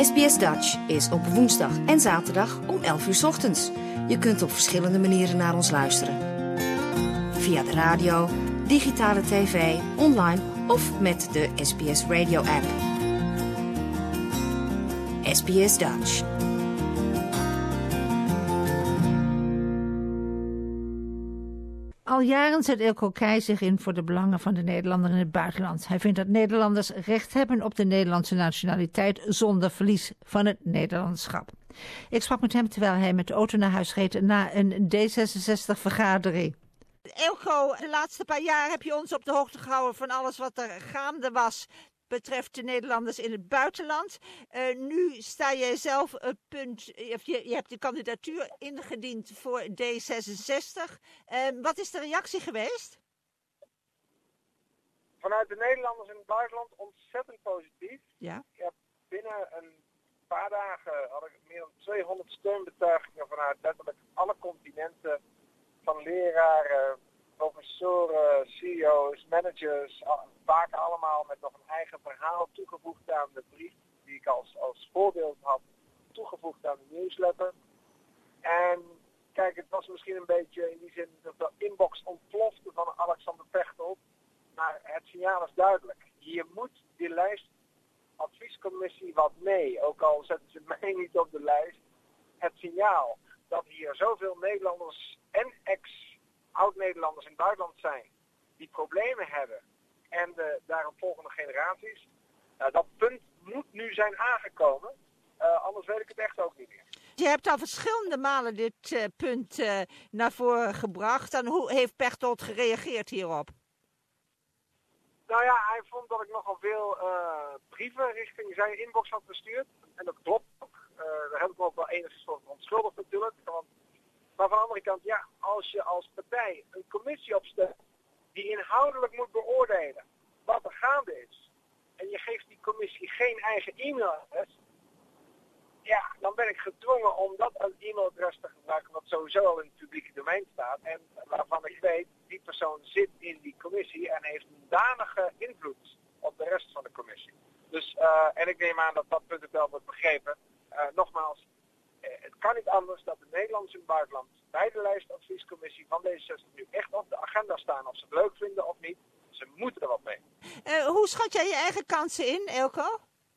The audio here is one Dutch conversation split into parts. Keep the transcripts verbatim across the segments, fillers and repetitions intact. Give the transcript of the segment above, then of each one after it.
S B S Dutch is op woensdag en zaterdag om elf uur 's ochtends. Je kunt op verschillende manieren naar ons luisteren. Via de radio, digitale tv, online of met de S B S Radio app. S B S Dutch. Al jaren zet Eelco Keij zich in voor de belangen van de Nederlander in het buitenland. Hij vindt dat Nederlanders recht hebben op de Nederlandse nationaliteit zonder verlies van het Nederlandschap. Ik sprak met hem terwijl hij met de auto naar huis reed na een D zesenzestig-vergadering. Eelco, de laatste paar jaar heb je ons op de hoogte gehouden van alles wat er gaande was betreft de Nederlanders in het buitenland. Uh, nu sta jij zelf op punt, je, je hebt de kandidatuur ingediend voor D zesenzestig. Uh, wat is de reactie geweest? Vanuit de Nederlanders in het buitenland ontzettend positief. Ja. Ik heb binnen een paar dagen had ik meer dan tweehonderd steunbetuigingen vanuit letterlijk alle continenten, van leraren, professoren, C E O's, managers, vaak allemaal met nog een eigen verhaal toegevoegd aan de brief die ik als, als voorbeeld had toegevoegd aan de newsletter. En kijk, het was misschien een beetje in die zin dat de inbox ontplofte van Alexander Pechtold, maar het signaal is duidelijk. Je moet die lijst adviescommissie wat mee, ook al zetten ze mij niet op de lijst. Het signaal dat hier zoveel Nederlanders en ex-oud-Nederlanders in het buitenland zijn die problemen hebben en de daaropvolgende generaties, uh, dat punt moet nu zijn aangekomen, uh, anders weet ik het echt ook niet meer. Je hebt al verschillende malen dit uh, punt uh, naar voren gebracht. En hoe heeft Pechtold gereageerd hierop? Nou ja, hij vond dat ik nogal veel uh, brieven richting zijn inbox had gestuurd. En dat klopt ook. Uh, daar heb ik me ook wel enigszins van onschuldig natuurlijk. Want, maar van de andere kant, ja, als je als partij een commissie opstelt die inhoudelijk moet beoordelen wat er gaande is, en je geeft die commissie geen eigen e-mailadres, ja, dan ben ik gedwongen om dat als e-mailadres te gebruiken wat sowieso al in het publieke domein staat en waarvan ik weet, die persoon zit in die commissie en heeft een danige invloed op de rest van de commissie. Dus, uh, en ik neem aan dat dat punt ook wel wordt begrepen. Uh, nogmaals, uh, het kan niet anders dat de Nederlanders in het buitenland bij de lijstadviescommissie van D zesenzestig nu echt op de agenda staan, of ze het leuk vinden of niet. Ze moeten er wat mee. Uh, hoe schat jij je eigen kansen in, Eelco?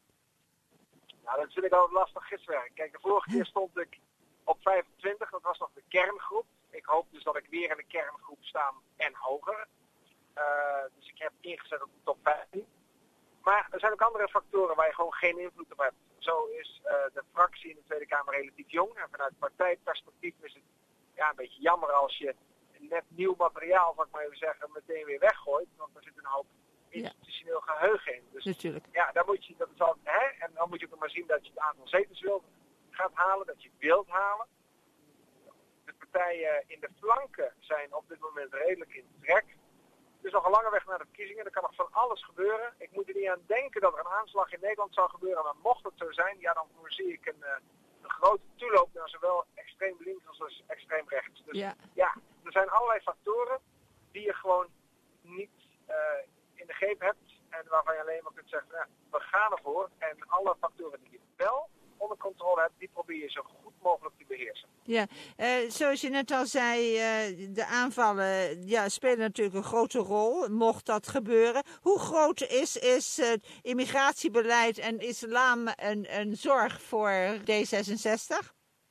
Nou, dat vind ik altijd lastig gidswerk. Kijk, de vorige keer stond ik op vijfentwintig, dat was nog de kerngroep. Ik hoop dus dat ik weer in de kerngroep sta en hoger. Uh, dus ik heb ingezet op de top vijftien. Maar er zijn ook andere factoren waar je gewoon geen invloed op hebt. Zo is uh, de fractie in de Tweede Kamer relatief jong. En vanuit partijperspectief is het ja, een beetje jammer als je net nieuw materiaal, zal ik maar even zeggen, meteen weer weggooit. Want er zit een hoop institutioneel ja. geheugen in. Dus natuurlijk. Ja, daar moet je, dat is al, hè? En dan moet je ook maar zien dat je het aantal zetels wilt gaat halen, dat je het wilt halen. De partijen in de flanken zijn op dit moment redelijk in trek. Het is nog een lange weg naar de verkiezingen. Er kan nog van alles gebeuren. Ik moet er niet aan denken dat er een aanslag in Nederland zou gebeuren. Maar mocht het zo zijn, ja, dan voorzie ik een, een grote toeloop naar zowel extreem links als extreem rechts. Dus ja. ja, er zijn allerlei factoren die je gewoon niet uh, in de greep hebt. En waarvan je alleen maar kunt zeggen, ja, we gaan ervoor. En alle factoren die je wel onder controle hebt, die probeer je zo goed mogelijk te beheersen. Ja, uh, zoals je net al zei, uh, de aanvallen ja, spelen natuurlijk een grote rol, mocht dat gebeuren. Hoe groot is, is het uh, immigratiebeleid en islam een, een zorg voor D zesenzestig?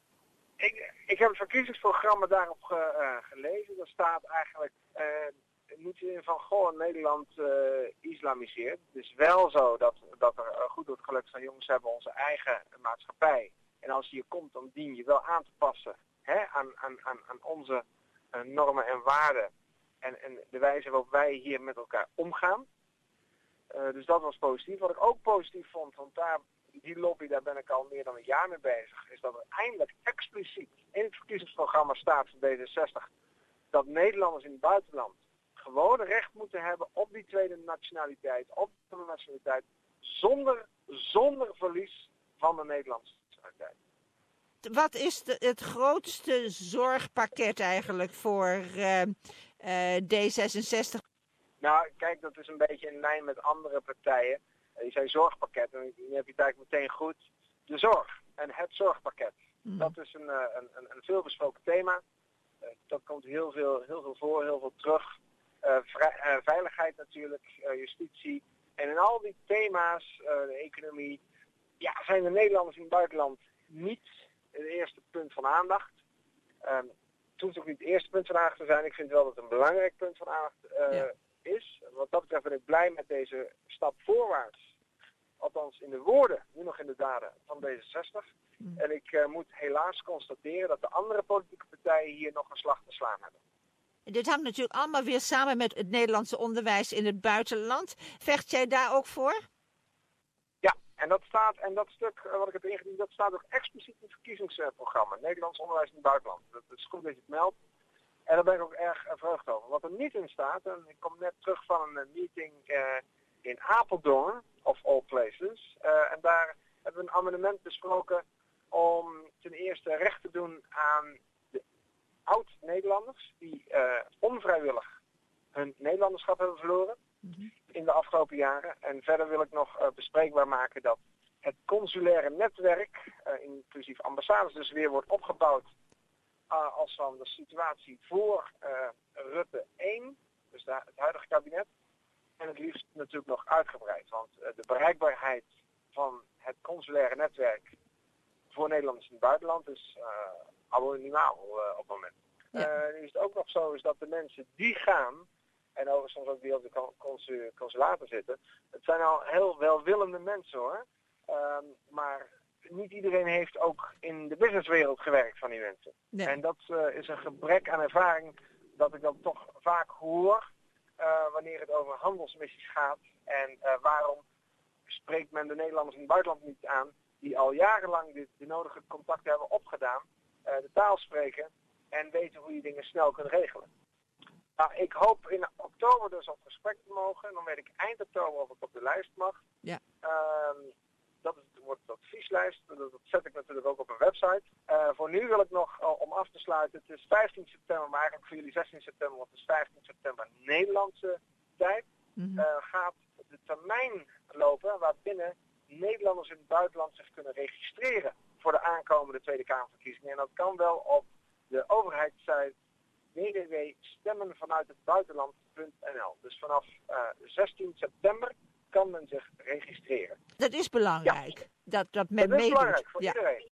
Ik, ik heb het verkiezingsprogramma daarop ge, uh, gelezen. Daar staat eigenlijk uh, niet in van, goh, Nederland uh, islamiseert. Het is wel zo dat, dat er uh, goed wordt gelukt van, jongens, hebben onze eigen maatschappij. En als je hier komt, dan dien je wel aan te passen hè, aan, aan, aan, aan onze uh, normen en waarden. En, en de wijze waarop wij hier met elkaar omgaan. Uh, dus dat was positief. Wat ik ook positief vond, want daar, die lobby, daar ben ik al meer dan een jaar mee bezig, is dat er eindelijk expliciet in het verkiezingsprogramma staat van D zesenzestig dat Nederlanders in het buitenland gewoon recht moeten hebben op die tweede nationaliteit, op de nationaliteit, zonder, zonder verlies van de Nederlandse nationaliteit. Wat is de, het grootste zorgpakket eigenlijk voor uh, uh, D zesenzestig? Nou, kijk, dat is een beetje in lijn met andere partijen. Uh, je zei zorgpakket, en dan heb je het eigenlijk meteen goed. de zorg en het zorgpakket. Mm. Dat is een, een, een, een veelbesproken thema. Uh, dat komt heel veel, heel veel voor, heel veel terug. Uh, vrij, uh, veiligheid natuurlijk, uh, justitie. En in al die thema's, uh, de economie, ja, zijn de Nederlanders in het buitenland niet het eerste punt van aandacht. Um, het hoeft ook niet het eerste punt van aandacht te zijn. Ik vind wel dat het een belangrijk punt van aandacht uh, ja. is. Wat dat betreft ben ik blij met deze stap voorwaarts. Althans in de woorden, nu nog in de daden van D zesenzestig. Mm. En ik uh, moet helaas constateren dat de andere politieke partijen hier nog een slag te slaan hebben. Dit hangt natuurlijk allemaal weer samen met het Nederlandse onderwijs in het buitenland. Vecht jij daar ook voor? Ja, en dat staat, en dat stuk uh, wat ik heb ingediend, dat staat ook expliciet in het verkiezingsprogramma. Nederlands onderwijs in het buitenland. Dat is goed dat je het meldt. En daar ben ik ook erg uh, verheugd over. Wat er niet in staat, en ik kom net terug van een meeting uh, in Apeldoorn, of all places. Uh, en daar hebben we een amendement besproken om ten eerste recht te doen aan de oud-Nederlanders die uh, onvrijwillig hun Nederlanderschap hebben verloren mm-hmm. in de afgelopen jaren. En verder wil ik nog uh, bespreekbaar maken dat het consulaire netwerk, uh, inclusief ambassades, dus weer wordt opgebouwd uh, als van de situatie voor uh, Rutte één, dus de, het huidige kabinet. En het liefst natuurlijk nog uitgebreid, want uh, de bereikbaarheid van het consulaire netwerk voor Nederlanders in het buitenland is uh, abnormaal uh, op het moment. Ja. Uh, is het ook nog zo is dat de mensen die gaan, en overigens ook die op de consul, consulaten zitten, het zijn al heel welwillende mensen hoor. Uh, maar niet iedereen heeft ook in de businesswereld gewerkt van die mensen. Nee. En dat uh, is een gebrek aan ervaring dat ik dan toch vaak hoor uh, wanneer het over handelsmissies gaat. En uh, waarom spreekt men de Nederlanders in het buitenland niet aan die al jarenlang de, de nodige contacten hebben opgedaan, uh, de taal spreken en weten hoe je dingen snel kunt regelen. Nou, ik hoop in oktober dus op gesprek te mogen. Dan weet ik eind oktober of ik op de lijst mag. Ja. Uh, dat is, wordt de advieslijst. Dat, dat zet ik natuurlijk ook op een website. Uh, voor nu wil ik nog, uh, om af te sluiten, het is vijftien september, maar eigenlijk voor jullie zestien september, want het is vijftien september Nederlandse tijd. Mm-hmm. Uh, gaat de termijn lopen waarbinnen Nederlanders in het buitenland zich kunnen registreren voor de aankomende Tweede Kamerverkiezingen. En dat kan wel op de overheidssite w w w punt stemmen vanuit het buitenland punt n l. Dus vanaf uh, zestien september kan men zich registreren. Dat is belangrijk. Ja. Dat, dat men dat is meedoet. belangrijk voor ja. iedereen.